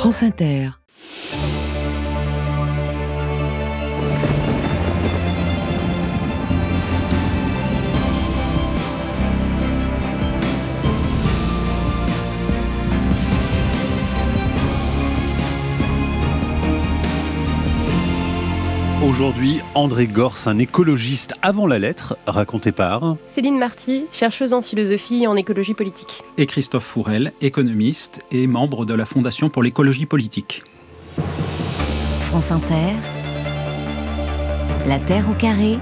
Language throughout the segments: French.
France Inter. Aujourd'hui, André Gorz, un écologiste avant la lettre, raconté par Céline Marty, chercheuse en philosophie et en écologie politique. Et Christophe Fourel, économiste et membre de la Fondation pour l'écologie politique. France Inter, La Terre au carré,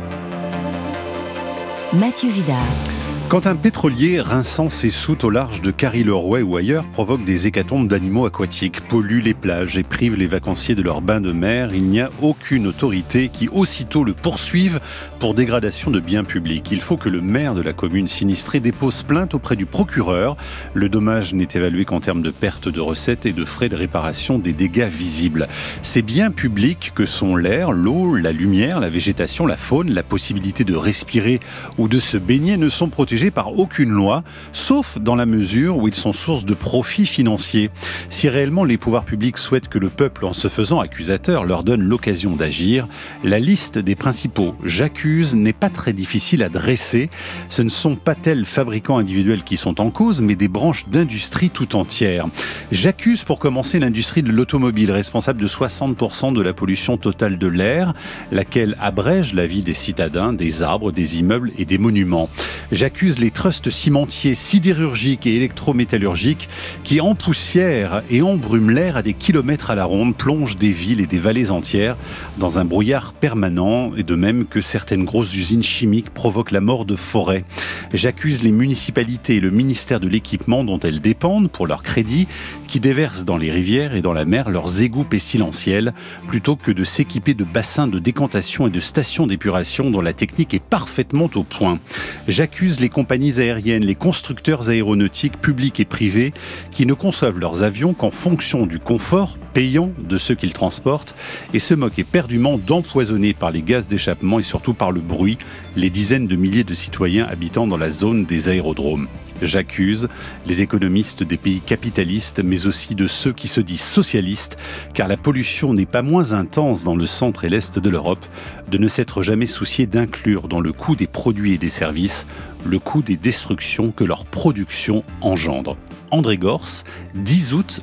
Mathieu Vidard. Quand un pétrolier rinçant ses soutes au large de Carry-le-Rouet ou ailleurs provoque des hécatombes d'animaux aquatiques, pollue les plages et prive les vacanciers de leur bain de mer, il n'y a aucune autorité qui aussitôt le poursuive pour dégradation de biens publics. Il faut que le maire de la commune sinistrée dépose plainte auprès du procureur. Le dommage n'est évalué qu'en termes de perte de recettes et de frais de réparation des dégâts visibles. Ces biens publics que sont l'air, l'eau, la lumière, la végétation, la faune, la possibilité de respirer ou de se baigner ne sont protégés par aucune loi, sauf dans la mesure où ils sont source de profits financiers. Si réellement les pouvoirs publics souhaitent que le peuple, en se faisant accusateur, leur donne l'occasion d'agir, la liste des principaux « j'accuse » n'est pas très difficile à dresser. Ce ne sont pas tels fabricants individuels qui sont en cause, mais des branches d'industrie tout entières. J'accuse pour commencer l'industrie de l'automobile, responsable de 60% de la pollution totale de l'air, laquelle abrège la vie des citadins, des arbres, des immeubles et des monuments. J'accuse les trusts cimentiers, sidérurgiques et électrométallurgiques qui empoussièrent et embrument l'air à des kilomètres à la ronde, plongent des villes et des vallées entières dans un brouillard permanent, et de même que certaines grosses usines chimiques provoquent la mort de forêts. J'accuse les municipalités et le ministère de l'équipement dont elles dépendent pour leur crédit, qui déversent dans les rivières et dans la mer leurs égouts pestilentiels, plutôt que de s'équiper de bassins de décantation et de stations d'épuration dont la technique est parfaitement au point. J'accuse les compagnies aériennes, les constructeurs aéronautiques publics et privés qui ne conçoivent leurs avions qu'en fonction du confort payant de ceux qu'ils transportent et se moquent éperdument d'empoisonner par les gaz d'échappement et surtout par le bruit les dizaines de milliers de citoyens habitant dans la zone des aérodromes. J'accuse les économistes des pays capitalistes, mais aussi de ceux qui se disent socialistes, car la pollution n'est pas moins intense dans le centre et l'est de l'Europe, de ne s'être jamais soucié d'inclure dans le coût des produits et des services le coût des destructions que leur production engendre. André Gorz, 10 août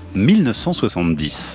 1970.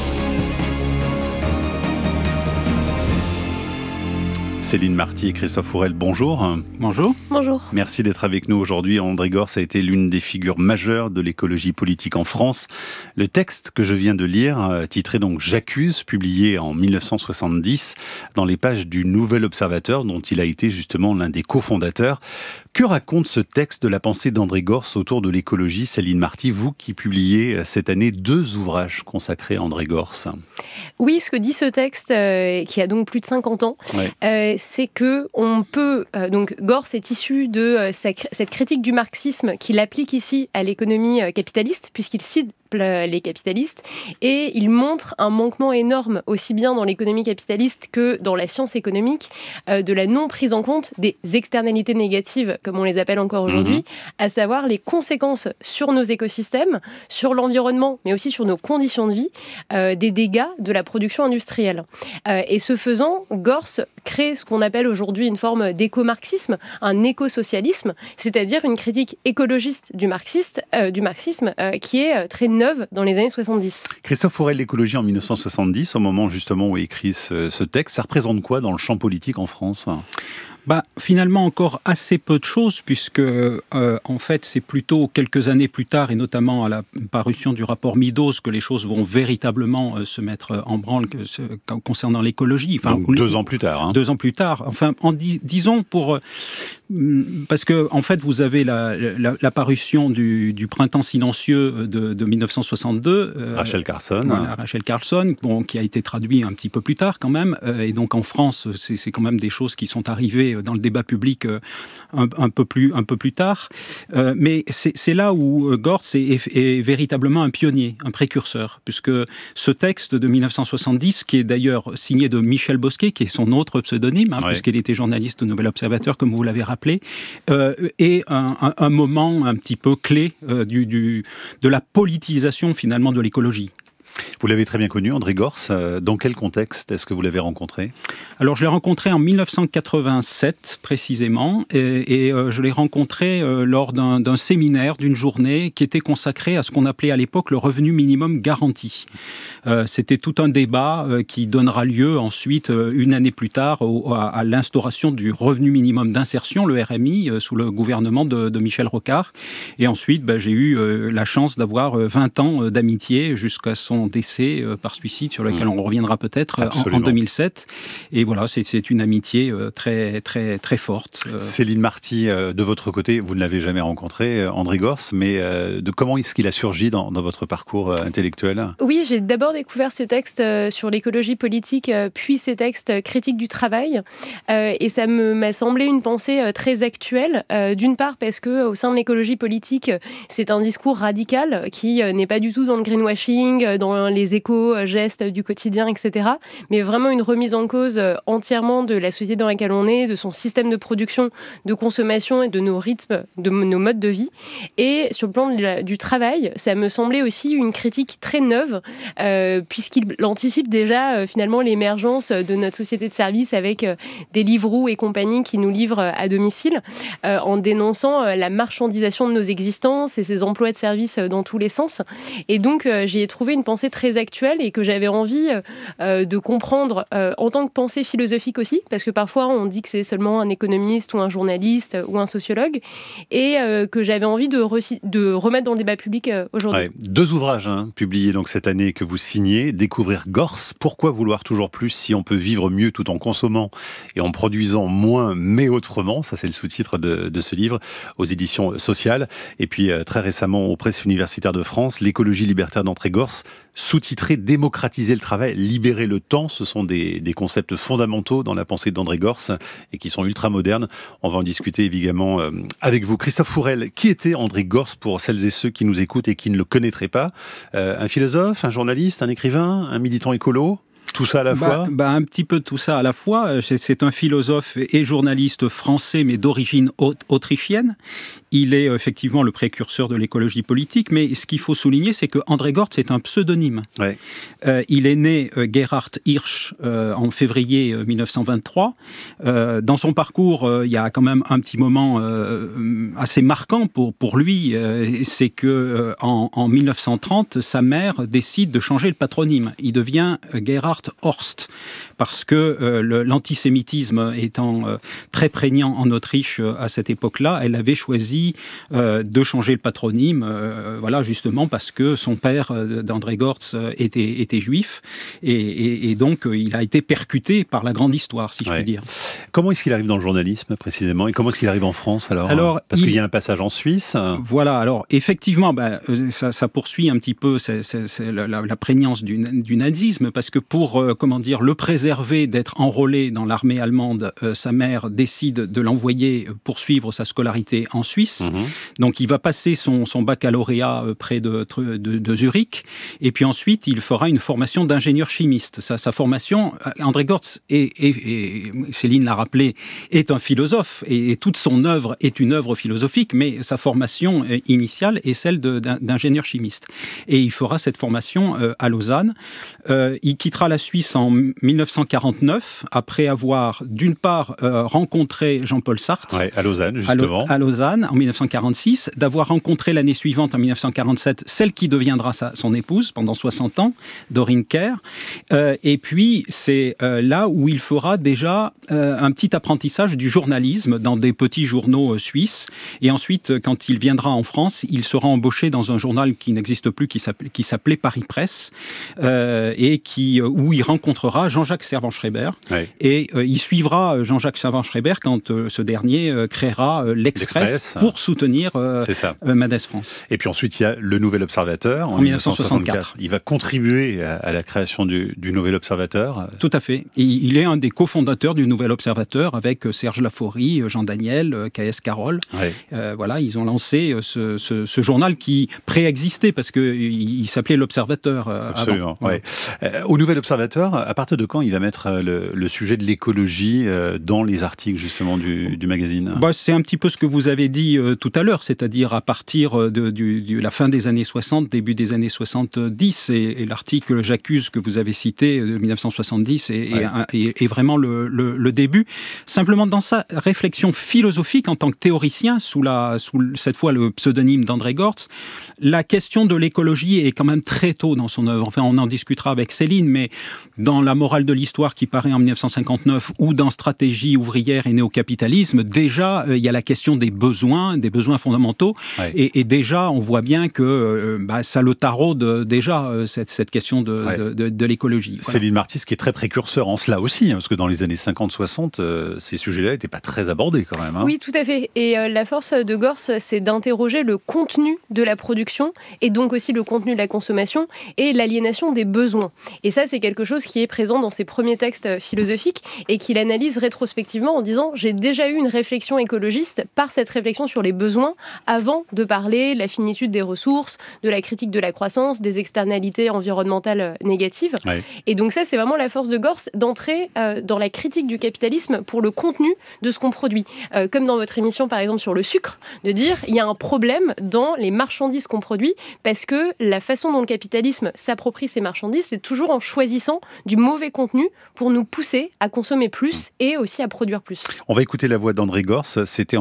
Céline Marty et Christophe Fourel, bonjour. Bonjour. Bonjour. Merci d'être avec nous aujourd'hui. André Gorz a été l'une des figures majeures de l'écologie politique en France. Le texte que je viens de lire, titré donc « J'accuse », publié en 1970 dans les pages du Nouvel Observateur, dont il a été justement l'un des cofondateurs. Que raconte ce texte de la pensée d'André Gorz autour de l'écologie, Céline Marty, vous qui publiez cette année 2 ouvrages consacrés à André Gorz? Oui, ce que dit ce texte, qui a donc plus de 50 ans, c'est que on peut... donc Gorz est issu de cette critique du marxisme qu'il applique ici à l'économie capitaliste, puisqu'il cite les capitalistes, et il montre un manquement énorme, aussi bien dans l'économie capitaliste que dans la science économique, de la non prise en compte des externalités négatives, comme on les appelle encore aujourd'hui, à savoir les conséquences sur nos écosystèmes, sur l'environnement, mais aussi sur nos conditions de vie, des dégâts de la production industrielle. Et ce faisant, Gorz crée ce qu'on appelle aujourd'hui une forme d'éco-marxisme, un éco-socialisme, c'est-à-dire une critique écologiste du marxisme qui est très neuve dans les années 70. Christophe Fourel, l'écologie en 1970, au moment justement où est écrit ce texte, ça représente quoi dans le champ politique en France ? Finalement, encore assez peu de choses, puisque en fait, c'est plutôt quelques années plus tard, et notamment à la parution du rapport Meadows, que les choses vont véritablement se mettre en branle concernant l'écologie. Enfin, donc 2 ans plus tard. 2 ans plus tard. Enfin, disons pour... Parce que en fait, vous avez la parution du Printemps silencieux de 1962. Rachel Carson. Rachel Carson, qui a été traduit un petit peu plus tard quand même. Et donc en France, c'est quand même des choses qui sont arrivées dans le débat public un peu plus tard. Mais c'est là où Gorz est véritablement un pionnier, un précurseur, puisque ce texte de 1970, qui est d'ailleurs signé de Michel Bosquet, qui est son autre pseudonyme, puisqu'il était journaliste au Nouvel Observateur, comme vous l'avez rappelé, est un moment un petit peu clé de la politisation finalement de l'écologie. Vous l'avez très bien connu, André Gorz. Dans quel contexte est-ce que vous l'avez rencontré ? Alors, je l'ai rencontré en 1987, précisément, et je l'ai rencontré lors d'un séminaire, d'une journée, qui était consacrée à ce qu'on appelait à l'époque le revenu minimum garanti. C'était tout un débat qui donnera lieu ensuite, une année plus tard, à l'instauration du revenu minimum d'insertion, le RMI, sous le gouvernement de Michel Rocard. Et ensuite, j'ai eu la chance d'avoir 20 ans d'amitié jusqu'à son décès par suicide, sur lequel on reviendra peut-être en 2007. Et voilà, c'est une amitié très, très, très forte. Céline Marty, de votre côté, vous ne l'avez jamais rencontré, André Gorz, mais comment est-ce qu'il a surgi dans votre parcours intellectuel ? Oui, j'ai d'abord découvert ses textes sur l'écologie politique, puis ses textes critiques du travail. Et ça m'a semblé une pensée très actuelle. D'une part, parce qu'au sein de l'écologie politique, c'est un discours radical qui n'est pas du tout dans le greenwashing, dans les éco-gestes du quotidien, etc. Mais vraiment une remise en cause entièrement de la société dans laquelle on est, de son système de production, de consommation et de nos rythmes, de nos modes de vie. Et sur le plan du travail, ça me semblait aussi une critique très neuve, puisqu'il anticipe déjà finalement l'émergence de notre société de service avec des Livroux et compagnie qui nous livrent à domicile, en dénonçant la marchandisation de nos existences et ces emplois de service dans tous les sens. Et donc, j'y ai trouvé une pensée très actuelle et que j'avais envie de comprendre en tant que pensée philosophique aussi, parce que parfois, on dit que c'est seulement un économiste ou un journaliste ou un sociologue, et que j'avais envie de remettre dans le débat public aujourd'hui. Ouais, 2 ouvrages publiés donc cette année que vous signez. Découvrir Gorz, pourquoi vouloir toujours plus si on peut vivre mieux tout en consommant et en produisant moins mais autrement. Ça, c'est le sous-titre de ce livre aux éditions Sociales. Et puis, très récemment, aux Presses universitaires de France, L'écologie libertaire d'André Gorz, sous-titré Démocratiser le travail, libérer le temps. Ce sont des concepts fondamentaux dans la pensée d'André Gorz et qui sont ultra modernes. On va en discuter évidemment avec vous. Christophe Fourel, qui était André Gorz pour celles et ceux qui nous écoutent et qui ne le connaîtraient pas ? Un philosophe, un journaliste, un écrivain, un militant écolo ? Tout ça à la fois ? Un petit peu tout ça à la fois. C'est un philosophe et journaliste français, mais d'origine autrichienne. Il est effectivement le précurseur de l'écologie politique, mais ce qu'il faut souligner, c'est que André Gorz est un pseudonyme. Ouais. Il est né Gerhard Hirsch en février 1923. Dans son parcours, il y a quand même un petit moment assez marquant pour lui, c'est que en 1930, sa mère décide de changer le patronyme. Il devient Gerhard Horst, parce que l'antisémitisme étant très prégnant en Autriche à cette époque-là, elle avait choisi de changer le patronyme, voilà, justement parce que son père d'André Gorz était juif, et donc il a été percuté par la grande histoire, si je puis dire. Comment est-ce qu'il arrive dans le journalisme, précisément, et comment est-ce qu'il arrive en France, alors parce qu'il y a un passage en Suisse. Voilà, alors effectivement, ça poursuit un petit peu la prégnance du nazisme, parce que pour le préserver d'être enrôlé dans l'armée allemande, sa mère décide de l'envoyer poursuivre sa scolarité en Suisse. Donc il va passer son baccalauréat près de Zurich, et puis ensuite il fera une formation d'ingénieur chimiste. Sa formation, André Gorz, et Céline l'a rappelé, est un philosophe, et toute son œuvre est une œuvre philosophique, mais sa formation initiale est celle d'ingénieur chimiste. Et il fera cette formation à Lausanne. Il quittera la Suisse en 1949, après avoir d'une part rencontré Jean-Paul Sartre. Ouais, à Lausanne, justement. À Lausanne, en 1946, d'avoir rencontré l'année suivante, en 1947, celle qui deviendra son épouse pendant 60 ans, Doreen Kerr. Et puis, c'est là où il fera déjà un petit apprentissage du journalisme dans des petits journaux suisses. Et ensuite, quand il viendra en France, il sera embauché dans un journal qui n'existe plus, qui s'appelait Paris Presse, et où il rencontrera Jean-Jacques Servan-Schreiber. Ouais. Et il suivra Jean-Jacques Servan-Schreiber quand ce dernier créera l'Express pour soutenir Mendes France. Et puis ensuite, il y a le Nouvel Observateur en 1964. Il va contribuer à la création du Nouvel Observateur. Tout à fait. Et il est un des cofondateurs du Nouvel Observateur avec Serge Laforie, Jean Daniel, K.S. Carroll. Ouais. Voilà, ils ont lancé ce journal qui préexistait parce qu'il s'appelait l'Observateur. Absolument. Avant. Ouais. Au Nouvel Observateur, à partir de quand il va mettre le sujet de l'écologie dans les articles justement du magazine ? C'est un petit peu ce que vous avez dit dit tout à l'heure, c'est-à-dire à partir de la fin des années 60, début des années 70, et l'article «J'accuse» que vous avez cité de 1970 est vraiment le début. Simplement, dans sa réflexion philosophique en tant que théoricien, sous cette fois le pseudonyme d'André Gortz, la question de l'écologie est quand même très tôt dans son œuvre. Enfin, on en discutera avec Céline, mais dans La morale de l'histoire qui paraît en 1959 ou dans Stratégie ouvrière et néo-capitalisme, déjà, il y a la question des besoins fondamentaux. Ouais. Et déjà, on voit bien que ça le taraude déjà, cette question de l'écologie. Voilà. Céline Marty, qui est très précurseur en cela aussi, parce que dans les années 50-60, ces sujets-là n'étaient pas très abordés quand même. Oui, tout à fait. Et la force de Gortz, c'est d'interroger le contenu de la production et donc aussi le contenu de la consommation et l'aliénation des besoins. Et ça, c'est quelque chose qui est présent dans ses premiers textes philosophiques et qu'il analyse rétrospectivement en disant « j'ai déjà eu une réflexion écologiste par cette réflexion sur les besoins avant de parler de la finitude des ressources, de la critique de la croissance, des externalités environnementales négatives. Ouais. » Et donc ça, c'est vraiment la force de Gortz d'entrer dans la critique du capitalisme pour le contenu de ce qu'on produit. Comme dans votre émission, par exemple, sur le sucre, de dire il y a un problème dans les marchandises qu'on produit parce que la façon dont le capitalisme s'approprie ces marchandises, c'est toujours en choisissant du mauvais contenu pour nous pousser à consommer plus et aussi à produire plus. On va écouter la voix d'André Gortz, c'était en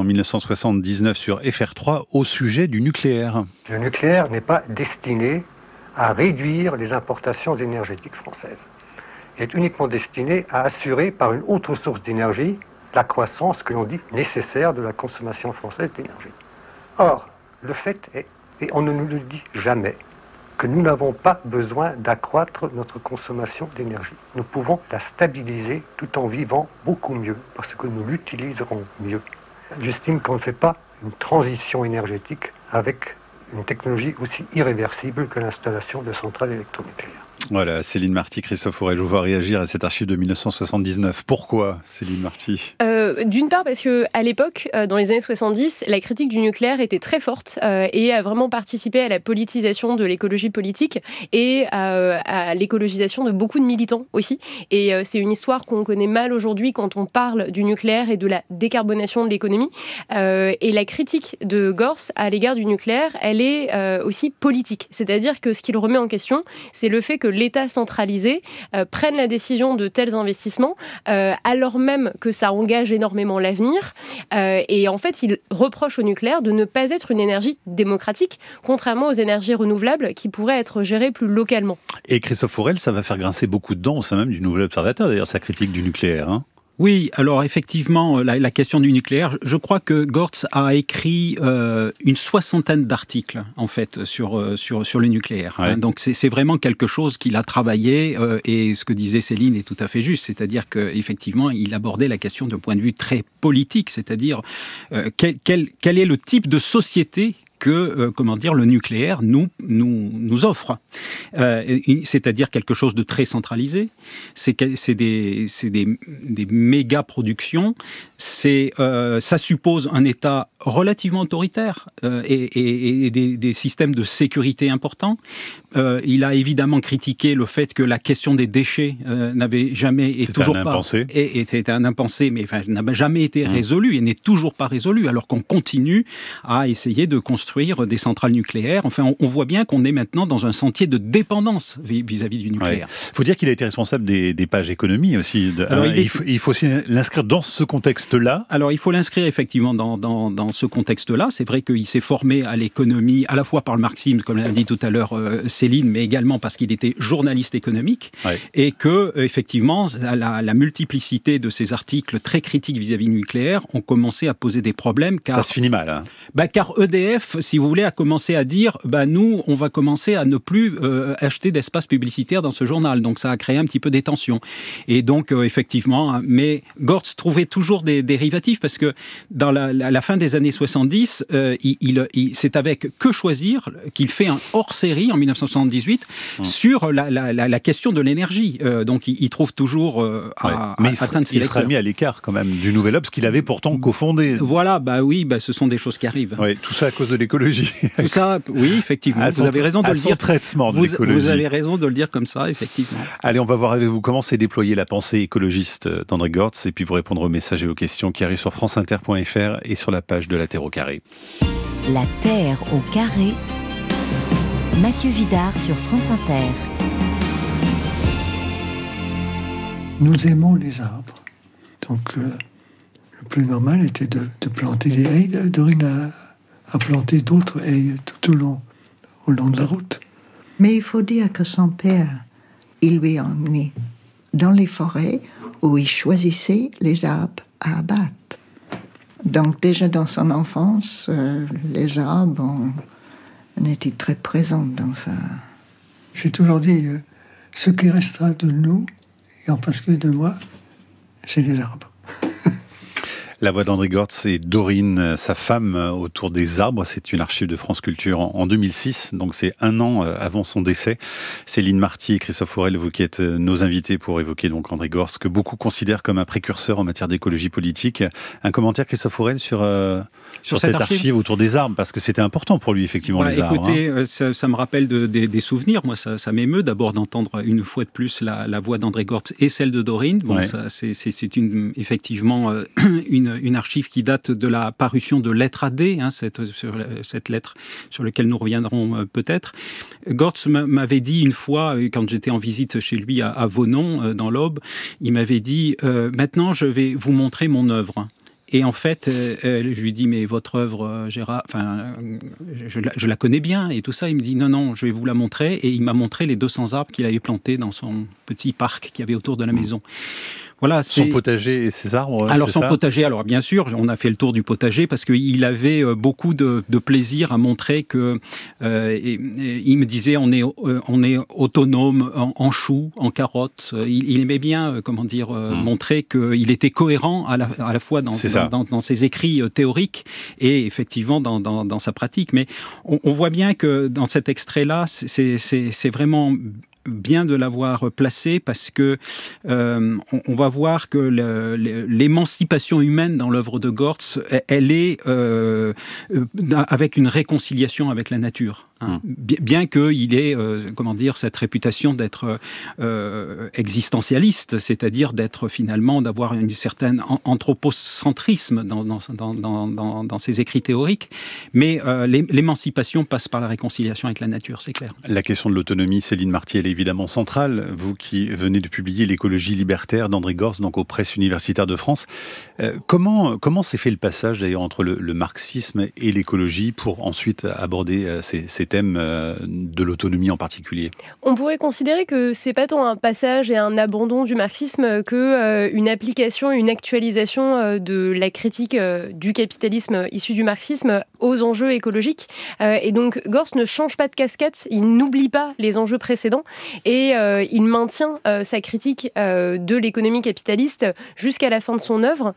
1979 sur FR3 au sujet du nucléaire. Le nucléaire n'est pas destiné à réduire les importations énergétiques françaises. Il est uniquement destiné à assurer par une autre source d'énergie la croissance que l'on dit nécessaire de la consommation française d'énergie. Or, le fait est, et on ne nous le dit jamais, que nous n'avons pas besoin d'accroître notre consommation d'énergie. Nous pouvons la stabiliser tout en vivant beaucoup mieux, parce que nous l'utiliserons mieux. J'estime qu'on ne fait pas une transition énergétique avec une technologie aussi irréversible que l'installation de centrales électronucléaires. Voilà, Céline Marty, Christophe Aurel, je vous vois réagir à cet archive de 1979. Pourquoi, Céline Marty ? D'une part parce qu'à l'époque, dans les années 70, la critique du nucléaire était très forte et a vraiment participé à la politisation de l'écologie politique et à l'écologisation de beaucoup de militants aussi. Et c'est une histoire qu'on connaît mal aujourd'hui quand on parle du nucléaire et de la décarbonation de l'économie. Et la critique de Gortz à l'égard du nucléaire, elle est aussi politique. C'est-à-dire que ce qu'il remet en question, c'est le fait que l'État centralisé prenne la décision de tels investissements alors même que ça engage énormément l'avenir. Et en fait, il reproche au nucléaire de ne pas être une énergie démocratique, contrairement aux énergies renouvelables qui pourraient être gérées plus localement. Et Christophe Aurel, ça va faire grincer beaucoup de dents au sein même du Nouvel Observateur, d'ailleurs, sa critique du nucléaire, hein. Oui, alors effectivement, la question du nucléaire, je crois que Gortz a écrit une soixantaine d'articles, en fait, sur le nucléaire. Ouais. Hein, donc c'est vraiment quelque chose qu'il a travaillé, et ce que disait Céline est tout à fait juste, c'est-à-dire qu'effectivement, il abordait la question d'un point de vue très politique, c'est-à-dire quel est le type de société que le nucléaire nous offre. C'est-à-dire quelque chose de très centralisé, c'est des méga-productions, ça suppose un État relativement autoritaire et des systèmes de sécurité importants. Il a évidemment critiqué le fait que la question des déchets n'avait jamais était un impensé, mais enfin, n'a jamais été résolu et n'est toujours pas résolu, alors qu'on continue à essayer de construire des centrales nucléaires. Enfin, on voit bien qu'on est maintenant dans un sentier de dépendance vis-à-vis du nucléaire. Il faut dire qu'il a été responsable des pages économie aussi. Alors, il faut aussi l'inscrire dans ce contexte-là. Alors, il faut l'inscrire effectivement dans ce contexte-là. C'est vrai qu'il s'est formé à l'économie, à la fois par le marxisme, comme l'a dit tout à l'heure Céline, mais également parce qu'il était journaliste économique, et que, effectivement, la multiplicité de ces articles très critiques vis-à-vis du nucléaire ont commencé à poser des problèmes. Ça se finit mal. Car EDF, si vous voulez, a commencé à dire nous, on va commencer à ne plus acheter d'espace publicitaire dans ce journal. Donc ça a créé un petit peu des tensions. Et donc, effectivement, mais Gortz trouvait toujours des dérivatifs parce que dans la fin des années 70, c'est avec Que choisir qu'il fait un hors-série en 1970 1978 sur la question de l'énergie. Donc il trouve toujours mais il sera mis à l'écart quand même du Nouvel Obs qu'il avait pourtant cofondé. Voilà, ce sont des choses qui arrivent. Oui, tout ça à cause de l'écologie. Tout ça, oui, effectivement. Vous avez raison de le dire. Traitement de l'écologie. Vous avez raison de le dire comme ça, effectivement. Allez, on va voir avec vous comment s'est déployée la pensée écologiste d'André Gortz et puis vous répondre aux messages et aux questions qui arrivent sur franceinter.fr et sur la page de La Terre au carré. La Terre au carré. Mathieu Vidard sur France Inter. Nous aimons les arbres. Donc, le plus normal était de planter des haies. Dorine a planté d'autres haies tout au long de la route. Mais il faut dire que son père, il lui a emmené dans les forêts où il choisissait les arbres à abattre. Donc déjà dans son enfance, les arbres on était très présents dans ça. J'ai toujours dit, ce qui restera de nous, et en particulier de moi, c'est les arbres. La voix d'André Gortz et Dorine, sa femme, autour des arbres. C'est une archive de France Culture en 2006, donc c'est un an avant son décès. Céline Marty et Christophe Aurel, vous qui êtes nos invités pour évoquer donc André Gortz, que beaucoup considèrent comme un précurseur en matière d'écologie politique. Un commentaire, Christophe Aurel, sur cette archive autour des arbres, parce que c'était important pour lui, effectivement, les arbres. Écoutez, ça me rappelle des souvenirs. Moi, ça m'émeut d'abord d'entendre une fois de plus la voix d'André Gortz et celle de Dorine. Bon, ça, c'est effectivement une archive qui date de la parution de Lettre à D, cette lettre sur laquelle nous reviendrons peut-être. Gortz m'avait dit une fois, quand j'étais en visite chez lui à Vonon, dans l'Aube, il m'avait dit « Maintenant, je vais vous montrer mon œuvre ». Et en fait, je lui dis, mais votre œuvre, Gérard, je la connais bien et tout ça. Il me dit, non, je vais vous la montrer. Et il m'a montré les 200 arbres qu'il avait plantés dans son petit parc qu'il y avait autour de la maison. Voilà, son potager et ses arbres. Alors son potager, alors bien sûr, on a fait le tour du potager parce qu'il avait beaucoup de plaisir à montrer que. Il me disait, on est autonome en choux, en carottes. Il aimait bien, montrer qu'il était cohérent à la fois dans ses écrits théoriques et effectivement dans sa pratique. Mais on voit bien que dans cet extrait-là, c'est vraiment bien de l'avoir placé parce que on va voir que l'émancipation humaine dans l'œuvre de Gortz, elle est avec une réconciliation avec la nature. Bien qu'il ait, cette réputation d'être existentialiste, c'est-à-dire d'avoir une certaine anthropocentrisme dans ses écrits théoriques, mais l'émancipation passe par la réconciliation avec la nature, c'est clair. La question de l'autonomie, Céline Marty, elle est évidemment centrale. Vous qui venez de publier L'écologie libertaire d'André Gortz, donc aux presses universitaires de France, comment s'est fait le passage d'ailleurs entre le marxisme et l'écologie pour ensuite aborder ces thèmes de l'autonomie en particulier? On pourrait considérer que c'est pas tant un passage et un abandon du marxisme que une application et une actualisation de la critique du capitalisme issu du marxisme aux enjeux écologiques. Et donc Gortz ne change pas de casquette, il n'oublie pas les enjeux précédents et il maintient sa critique de l'économie capitaliste jusqu'à la fin de son œuvre.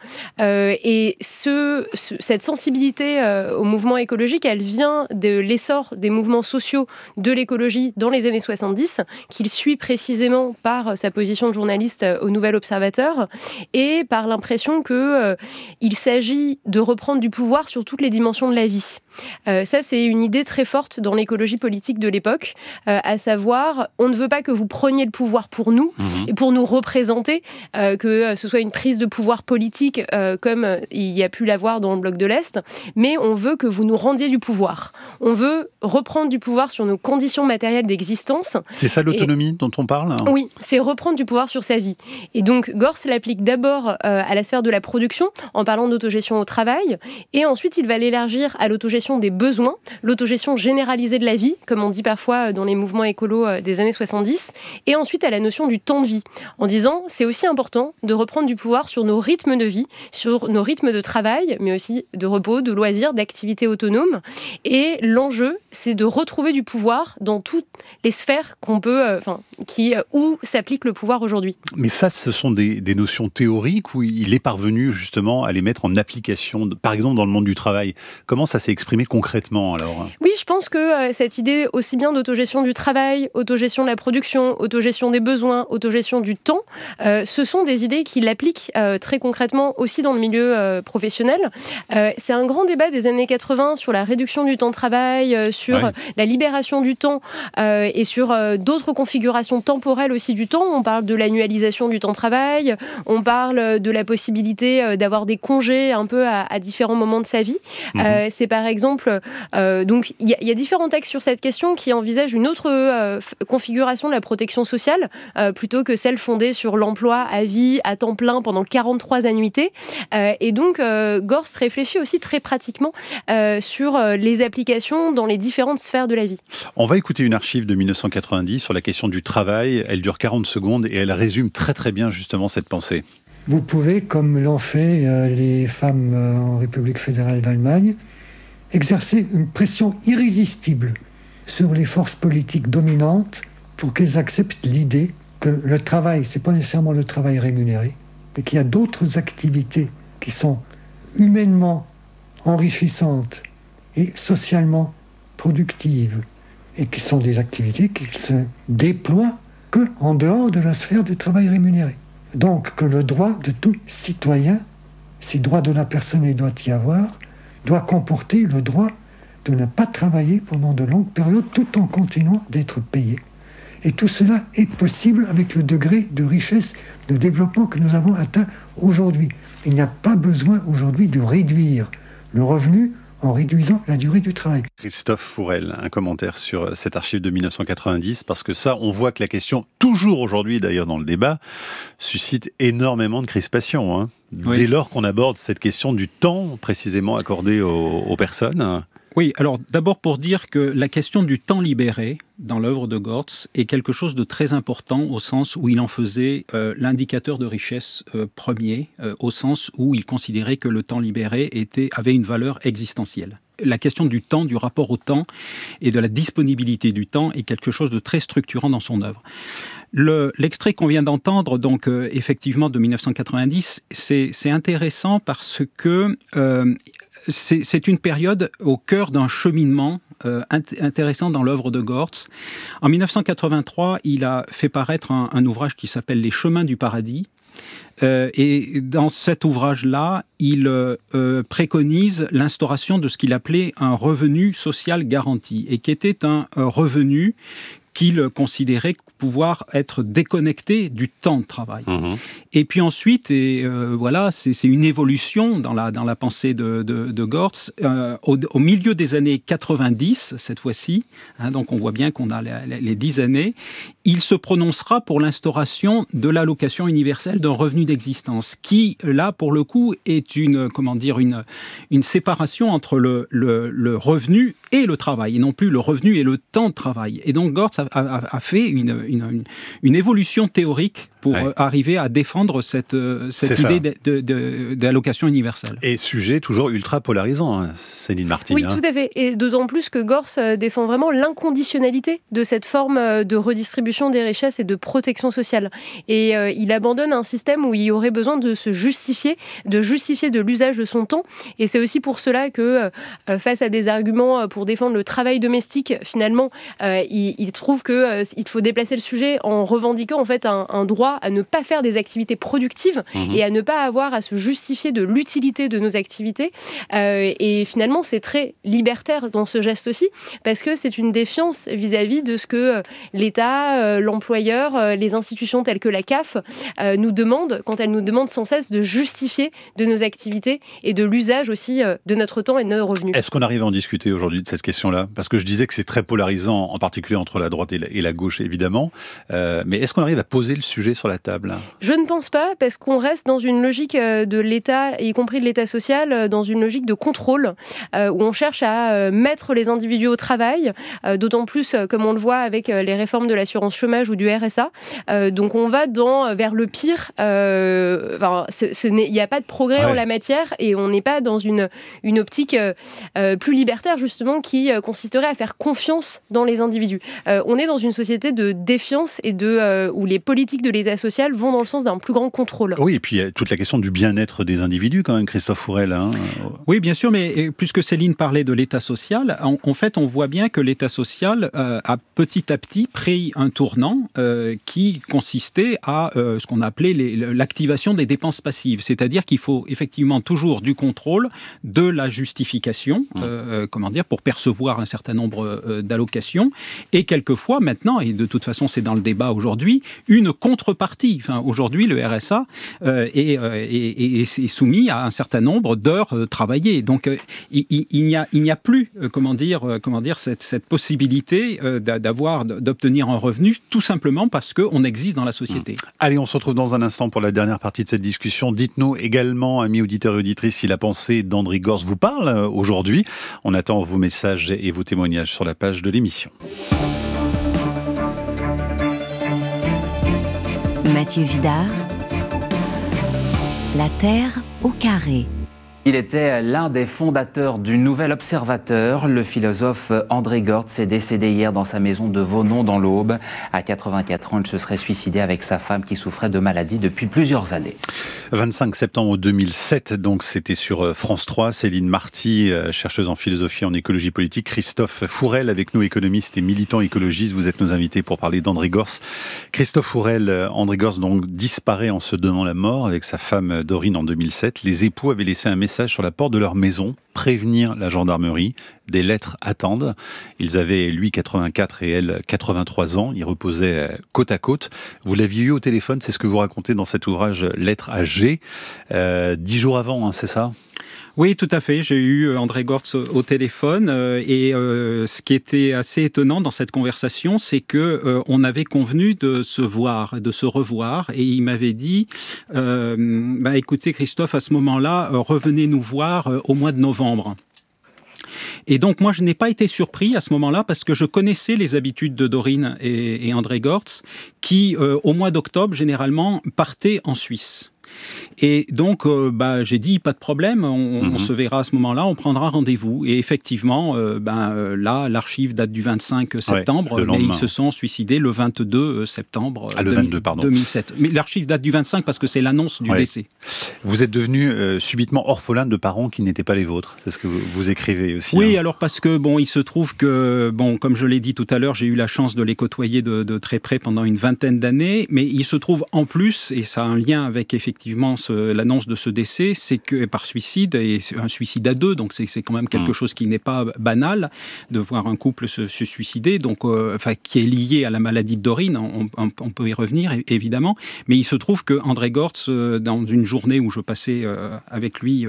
Et cette sensibilité au mouvement écologique, elle vient de l'essor des mouvements sociaux de l'écologie dans les années 70, qu'il suit précisément par sa position de journaliste au Nouvel Observateur et par l'impression qu'il s'agit de reprendre du pouvoir sur toutes les dimensions de la vie. Ça, c'est une idée très forte dans l'écologie politique de l'époque, à savoir, on ne veut pas que vous preniez le pouvoir pour nous et pour nous représenter, que ce soit une prise de pouvoir politique comme il y a pu l'avoir dans le bloc de l'Est, mais on veut que vous nous rendiez du pouvoir. On veut reprendre du pouvoir sur nos conditions matérielles d'existence. C'est ça l'autonomie dont on parle ? Oui, c'est reprendre du pouvoir sur sa vie. Et donc, Gortz l'applique d'abord à la sphère de la production, en parlant d'autogestion au travail, et ensuite il va l'élargir à l'autogestion des besoins, l'autogestion généralisée de la vie, comme on dit parfois dans les mouvements écolos des années 70, et ensuite à la notion du temps de vie, en disant c'est aussi important de reprendre du pouvoir sur nos rythmes de vie, sur nos rythmes de travail, mais aussi de repos, de loisirs, d'activités autonomes. Et l'enjeu, c'est de retrouver du pouvoir dans toutes les sphères où s'applique le pouvoir aujourd'hui. Mais ça, ce sont des notions théoriques où il est parvenu justement à les mettre en application, par exemple dans le monde du travail. Comment ça s'est exprimé s'exprimer concrètement alors? Oui, je pense que cette idée aussi bien d'autogestion du travail, autogestion de la production, autogestion des besoins, autogestion du temps, ce sont des idées qui l'appliquent très concrètement aussi dans le milieu professionnel. C'est un grand débat des années 80 sur la réduction du temps de travail, sur la libération du temps et sur d'autres configurations temporelles aussi du temps. On parle de l'annualisation du temps de travail, on parle de la possibilité d'avoir des congés un peu à différents moments de sa vie. C'est par exemple... donc, il y a différents textes sur cette question qui envisagent une autre configuration de la protection sociale plutôt que celle fondée sur l'emploi à vie, à temps plein, pendant 43 annuités. Et donc, Gorz réfléchit aussi très pratiquement sur les applications dans les différentes sphères de la vie. On va écouter une archive de 1990 sur la question du travail. Elle dure 40 secondes et elle résume très très bien justement cette pensée. Vous pouvez, comme l'ont fait les femmes en République fédérale d'Allemagne, exercer une pression irrésistible sur les forces politiques dominantes pour qu'elles acceptent l'idée que le travail, c'est pas nécessairement le travail rémunéré, mais qu'il y a d'autres activités qui sont humainement enrichissantes et socialement productives, et qui sont des activités qui se déploient qu'en dehors de la sphère du travail rémunéré. Donc que le droit de tout citoyen, si droit de la personne il doit y avoir, doit comporter le droit de ne pas travailler pendant de longues périodes tout en continuant d'être payé. Et tout cela est possible avec le degré de richesse, de développement que nous avons atteint aujourd'hui. Il n'y a pas besoin aujourd'hui de réduire le revenu en réduisant la durée du travail. Christophe Fourel, un commentaire sur cette archive de 1990, parce que ça, on voit que la question, toujours aujourd'hui d'ailleurs dans le débat, suscite énormément de crispation. Oui. Dès lors qu'on aborde cette question du temps précisément accordé aux personnes. Oui, alors d'abord pour dire que la question du temps libéré dans l'œuvre de Gorz est quelque chose de très important au sens où il en faisait l'indicateur de richesse premier, au sens où il considérait que le temps libéré avait une valeur existentielle. La question du temps, du rapport au temps et de la disponibilité du temps est quelque chose de très structurant dans son œuvre. L'extrait qu'on vient d'entendre, donc effectivement de 1990, c'est intéressant parce que c'est une période au cœur d'un cheminement intéressant dans l'œuvre de Gorz. En 1983, il a fait paraître un ouvrage qui s'appelle « Les chemins du paradis ». Et dans cet ouvrage-là, il préconise l'instauration de ce qu'il appelait un revenu social garanti, et qui était un revenu qu'il considérait pouvoir être déconnecté du temps de travail. Et puis ensuite, voilà, c'est une évolution dans la pensée de Gorz. Au milieu des années 90, cette fois-ci, donc on voit bien qu'on a les 10 années, il se prononcera pour l'instauration de l'allocation universelle d'un revenu d'existence, qui, là, pour le coup, est une séparation entre le revenu et le travail, et non plus le revenu et le temps de travail. Et donc Gorz a fait une évolution théorique pour arriver à défendre cette idée d'allocation universelle. Et sujet toujours ultra polarisant, Céline Martin. Oui, tout à fait. Et d'autant plus que Gorz défend vraiment l'inconditionnalité de cette forme de redistribution des richesses et de protection sociale. Et il abandonne un système où il y aurait besoin de se justifier de l'usage de son temps. Et c'est aussi pour cela que, face à des arguments pour défendre le travail domestique, finalement, il trouve qu'il faut déplacer le sujet en revendiquant en fait un droit à ne pas faire des activités productives et à ne pas avoir à se justifier de l'utilité de nos activités. Et finalement, c'est très libertaire dans ce geste aussi, parce que c'est une défiance vis-à-vis de ce que l'État, l'employeur, les institutions telles que la CAF nous demandent, quand elles nous demandent sans cesse de justifier de nos activités et de l'usage aussi de notre temps et de nos revenus. Est-ce qu'on arrive à en discuter aujourd'hui de cette question-là ? Parce que je disais que c'est très polarisant, en particulier entre la droite et la gauche, évidemment. Mais est-ce qu'on arrive à poser le sujet sur la table ? Je ne pense pas, parce qu'on reste dans une logique de l'État, y compris de l'État social, dans une logique de contrôle, où on cherche à mettre les individus au travail, d'autant plus comme on le voit avec les réformes de l'assurance chômage ou du RSA. Donc on va vers le pire. Il n'y a pas de progrès en la matière, et on n'est pas dans une optique plus libertaire, justement, qui consisterait à faire confiance dans les individus. On est dans une société de défiance et où les politiques de l'État l'état social vont dans le sens d'un plus grand contrôle. Oui, et puis il y a toute la question du bien-être des individus quand même, Christophe Fourel. Hein. Oui, bien sûr, mais puisque Céline parlait de l'état social, en fait, on voit bien que l'état social a petit à petit pris un tournant qui consistait à ce qu'on appelait l'activation des dépenses passives. C'est-à-dire qu'il faut effectivement toujours du contrôle, de la justification, pour percevoir un certain nombre d'allocations, et quelquefois maintenant, et de toute façon c'est dans le débat aujourd'hui, une contrepartie. Enfin, aujourd'hui, le RSA est soumis à un certain nombre d'heures travaillées. Donc il n'y a plus cette possibilité d'obtenir un revenu, tout simplement parce qu'on existe dans la société. Allez, on se retrouve dans un instant pour la dernière partie de cette discussion. Dites-nous également, amis auditeurs et auditrices, si la pensée d'André Gorz vous parle aujourd'hui. On attend vos messages et vos témoignages sur la page de l'émission. Mathieu Vidard, La Terre au carré. Il était l'un des fondateurs du Nouvel Observateur. Le philosophe André Gorz est décédé hier dans sa maison de Vaunon dans l'Aube. À 84 ans, il se serait suicidé avec sa femme qui souffrait de maladie depuis plusieurs années. 25 septembre 2007, donc c'était sur France 3. Céline Marty, chercheuse en philosophie et en écologie politique. Christophe Fourel, avec nous, économiste et militant écologiste. Vous êtes nos invités pour parler d'André Gorz. Christophe Fourel, André Gorz donc disparaît en se donnant la mort avec sa femme Dorine en 2007. Les époux avaient laissé un message sur la porte de leur maison, prévenir la gendarmerie, des lettres attendent. Ils avaient, lui, 84 et elle, 83 ans. Ils reposaient côte à côte. Vous l'aviez eu au téléphone, c'est ce que vous racontez dans cet ouvrage Lettres à G. 10 jours avant, hein, c'est ça ? Oui, tout à fait. J'ai eu André Gorz au téléphone et ce qui était assez étonnant dans cette conversation, c'est que on avait convenu de se voir, de se revoir, et il m'avait dit écoutez Christophe, à ce moment-là, revenez nous voir au mois de novembre. Et donc moi je n'ai pas été surpris à ce moment-là parce que je connaissais les habitudes de Dorine et André Gorz qui au mois d'octobre généralement partaient en Suisse. Et donc, j'ai dit, pas de problème, on se verra à ce moment-là, on prendra rendez-vous. Et effectivement, là, l'archive date du 25 septembre, mais ils se sont suicidés le 22 septembre 2007. Mais l'archive date du 25 parce que c'est l'annonce du décès. Vous êtes devenu subitement orphelin de parents qui n'étaient pas les vôtres, c'est ce que vous écrivez aussi. Oui, alors parce que, il se trouve que, comme je l'ai dit tout à l'heure, j'ai eu la chance de les côtoyer de très près pendant une vingtaine d'années, mais il se trouve en plus, et ça a un lien avec effectivement l'annonce de ce décès, c'est que par suicide, et un suicide à deux, donc c'est quand même quelque chose qui n'est pas banal de voir un couple se suicider, donc qui est lié à la maladie de Dorine, on peut y revenir évidemment, mais il se trouve que André Gorz, dans une journée où je passais avec lui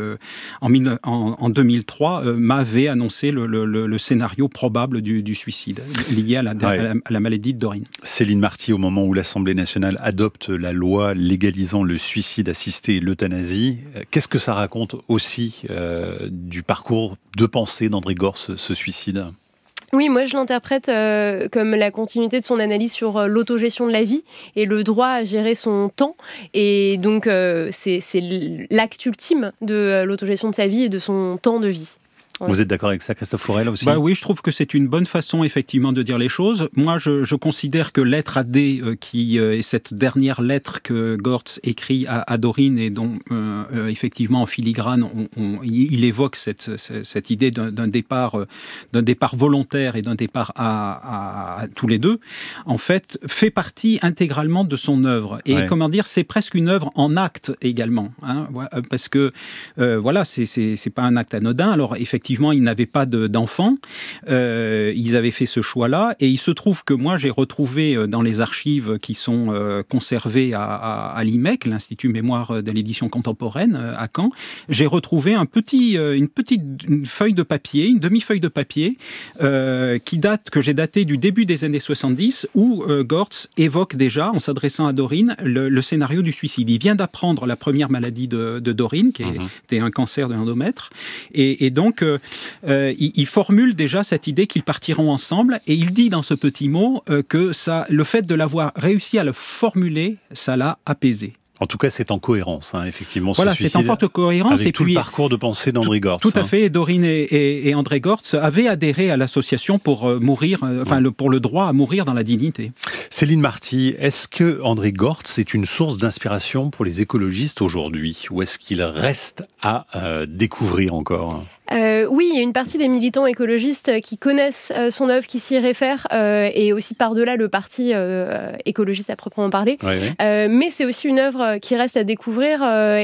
en 2003, m'avait annoncé le scénario probable du suicide lié à la maladie de Dorine. Céline Marty, au moment où l'Assemblée nationale adopte la loi légalisant le suicide assisté et l'euthanasie, qu'est-ce que ça raconte aussi du parcours de pensée d'André Gorz, ce suicide ? Oui, moi je l'interprète comme la continuité de son analyse sur l'autogestion de la vie et le droit à gérer son temps. Et donc c'est l'acte ultime de l'autogestion de sa vie et de son temps de vie. Vous êtes d'accord avec ça, Christophe Fourel, aussi ? Oui, je trouve que c'est une bonne façon, effectivement, de dire les choses. Moi, je considère que Lettre à D, qui est cette dernière lettre que Gorz écrit à Dorine et dont, effectivement, en filigrane, il évoque cette idée d'un départ volontaire et d'un départ à tous les deux, en fait, fait partie intégralement de son œuvre. Et c'est presque une œuvre en acte également, hein, parce que, c'est pas un acte anodin. Alors, effectivement, ils n'avaient pas d'enfants, ils avaient fait ce choix-là, et il se trouve que moi, j'ai retrouvé dans les archives qui sont conservées à l'IMEC, l'Institut Mémoire de l'édition contemporaine à Caen, j'ai retrouvé une feuille de papier, une demi-feuille de papier, que j'ai datée du début des années 70, où Gorz évoque déjà, en s'adressant à Dorine, le scénario du suicide. Il vient d'apprendre la première maladie de Dorine, qui était un cancer de l'endomètre, et donc il formule déjà cette idée qu'ils partiront ensemble, et il dit dans ce petit mot que le fait de l'avoir réussi à le formuler, ça l'a apaisé. En tout cas, c'est en cohérence, effectivement. Voilà, c'est en forte cohérence. Avec et tout puis, le parcours de pensée d'André Gortz. Tout à fait. Dorine et André Gortz avaient adhéré à l'association pour mourir, pour le droit à mourir dans la dignité. Céline Marty, est-ce que André Gortz est une source d'inspiration pour les écologistes aujourd'hui, ou est-ce qu'il reste à découvrir encore ? Oui, il y a une partie des militants écologistes qui connaissent son œuvre, qui s'y réfèrent, et aussi par-delà le parti écologiste à proprement parler. Mais c'est aussi une œuvre qui reste à découvrir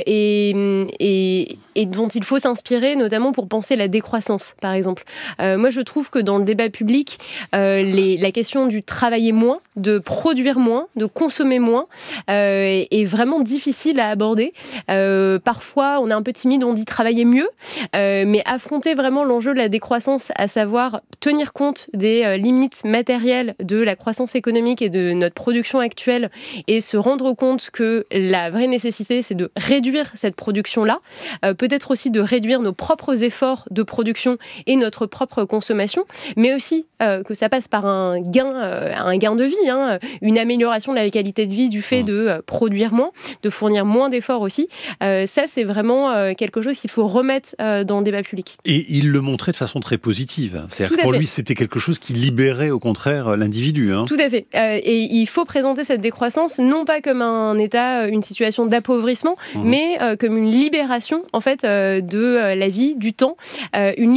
et dont il faut s'inspirer, notamment pour penser la décroissance, par exemple. Moi, je trouve que dans le débat public, la question du travailler moins, de produire moins, de consommer moins, est vraiment difficile à aborder. Parfois, on est un peu timide, on dit travailler mieux, mais affronter vraiment l'enjeu de la décroissance, à savoir tenir compte des limites matérielles de la croissance économique et de notre production actuelle, et se rendre compte que la vraie nécessité, c'est de réduire cette production-là, peut-être aussi de réduire nos propres efforts de production et notre propre consommation, mais aussi que ça passe par un gain de vie, une amélioration de la qualité de vie du fait de produire moins, de fournir moins d'efforts aussi. Ça, c'est vraiment quelque chose qu'il faut remettre dans le débat public. Et il le montrait de façon très positive. C'est-à-dire que pour lui, c'était quelque chose qui libérait au contraire l'individu. Tout à fait. Et il faut présenter cette décroissance non pas comme un état, une situation d'appauvrissement, mais comme une libération en fait de la vie, du temps, une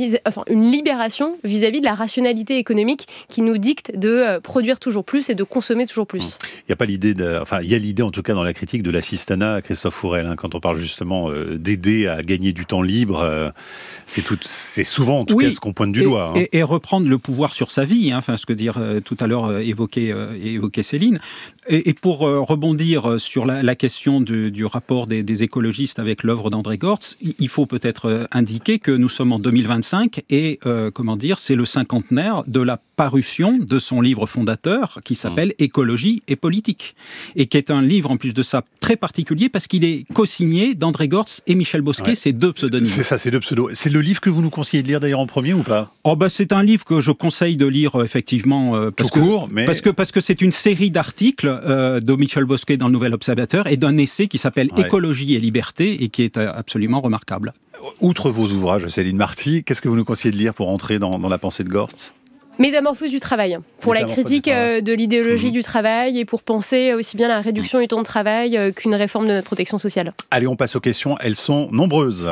libération vis-à-vis de la rationalité économique qui nous dicte de produire toujours plus et de consommer toujours plus. Il y a pas l'idée il y a l'idée en tout cas dans la critique de l'assistanat à Christophe Fourel, quand on parle justement d'aider à gagner du temps libre. C'est souvent en tout cas ce qu'on pointe du doigt. Et reprendre le pouvoir sur sa vie, ce que dire tout à l'heure évoquait Céline. Et pour rebondir sur la question du rapport des écologistes avec l'œuvre d'André Gortz, il faut peut-être indiquer que nous sommes en 2025 et c'est le cinquantenaire de la parution de son livre fondateur qui s'appelle Écologie et politique, et qui est un livre en plus de ça très particulier parce qu'il est co-signé d'André Gortz et Michel Bosquet, ces deux pseudonymes. C'est ça, ces deux pseudos. C'est le livre que vous nous conseillez de lire d'ailleurs en premier ou pas ? C'est un livre que je conseille de lire effectivement parce que c'est une série d'articles de Michel Bosquet dans le Nouvel Observateur et d'un essai qui s'appelle Écologie et liberté et qui est absolument remarquable. Outre vos ouvrages, Céline Marty, qu'est-ce que vous nous conseillez de lire pour entrer dans la pensée de Gortz ? Métamorphose du travail, pour la critique de l'idéologie du travail et pour penser aussi bien la réduction du temps de travail qu'une réforme de notre protection sociale. Allez, on passe aux questions, elles sont nombreuses.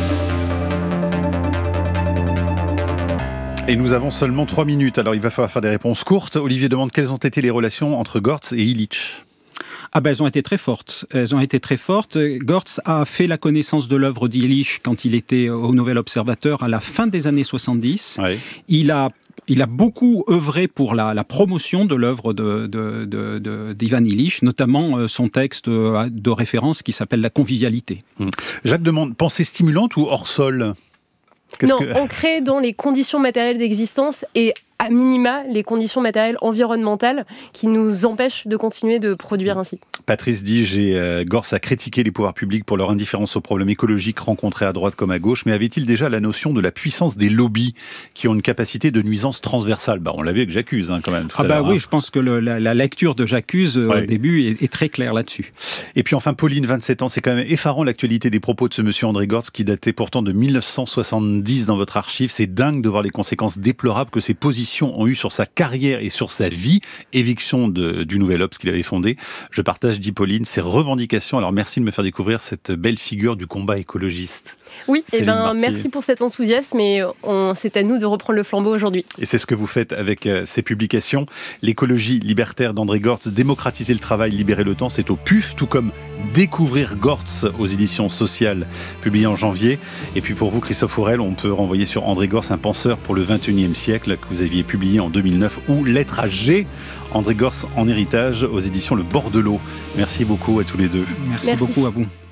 Et nous avons seulement 3 minutes, alors il va falloir faire des réponses courtes. Olivier demande quelles ont été les relations entre Gortz et Illich. Elles ont été très fortes. Gortz a fait la connaissance de l'œuvre d'Illich quand il était au Nouvel Observateur à la fin des années 70. Il a beaucoup œuvré pour la promotion de l'œuvre d'Ivan Illich, notamment son texte de référence qui s'appelle La convivialité. Jacques demande, pensée stimulante ou hors sol ? Ancrée dans les conditions matérielles d'existence et à minima les conditions matérielles environnementales qui nous empêchent de continuer de produire ainsi. Patrice dit, Gortz a critiqué les pouvoirs publics pour leur indifférence aux problèmes écologiques rencontrés à droite comme à gauche, mais avait-il déjà la notion de la puissance des lobbies qui ont une capacité de nuisance transversale ? On l'a vu avec J'accuse quand même tout à l'heure. Oui, je pense que la lecture de J'accuse au début est très claire là-dessus. Et puis enfin Pauline, 27 ans, c'est quand même effarant l'actualité des propos de ce monsieur André Gortz qui datait pourtant de 1970 dans votre archive. C'est dingue de voir les conséquences déplorables que ses positions ont eu sur sa carrière et sur sa vie. Éviction du Nouvel Obs qu'il avait fondé. Je partage, dit Pauline, ses revendications. Alors merci de me faire découvrir cette belle figure du combat écologiste. Oui, merci pour cet enthousiasme et c'est à nous de reprendre le flambeau aujourd'hui. Et c'est ce que vous faites avec ces publications. L'écologie libertaire d'André Gortz, démocratiser le travail, libérer le temps, c'est au PUF, tout comme Découvrir Gortz aux éditions sociales, publié en janvier. Et puis pour vous, Christophe Fourel, on peut renvoyer sur André Gortz, un penseur pour le 21e siècle, que vous aviez publié en 2009, ou Lettre à G, André Gortz en héritage aux éditions Le Bord de l'eau. Merci beaucoup à tous les deux. Merci beaucoup à vous.